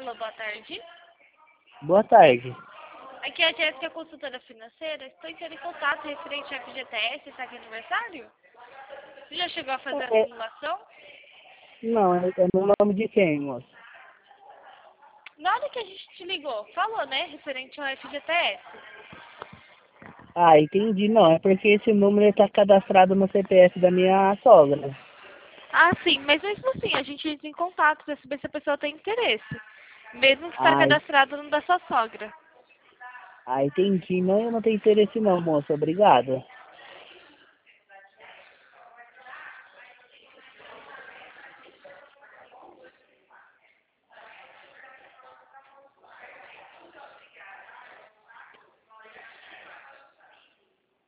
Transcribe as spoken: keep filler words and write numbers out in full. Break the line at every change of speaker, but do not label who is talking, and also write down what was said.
Alô, boa tarde.
Boa tarde.
Aqui é a Jéssica, consultora financeira. Estou entrando em contato referente ao F G T S, está aqui aniversário? Você já chegou a fazer a
É,
simulação?
não, é, é no nome de quem, moço?
Na hora que a gente te ligou, falou, né, referente ao F G T S.
Ah, entendi. Não, é porque esse número está cadastrado no C P F da minha sogra.
Ah, sim, mas mesmo assim, a gente entra em contato para saber se a pessoa tem interesse. Mesmo que está
Ah,
cadastrado no da sua sogra.
ah, entendi. Não, eu não tenho interesse não, moço. Obrigado.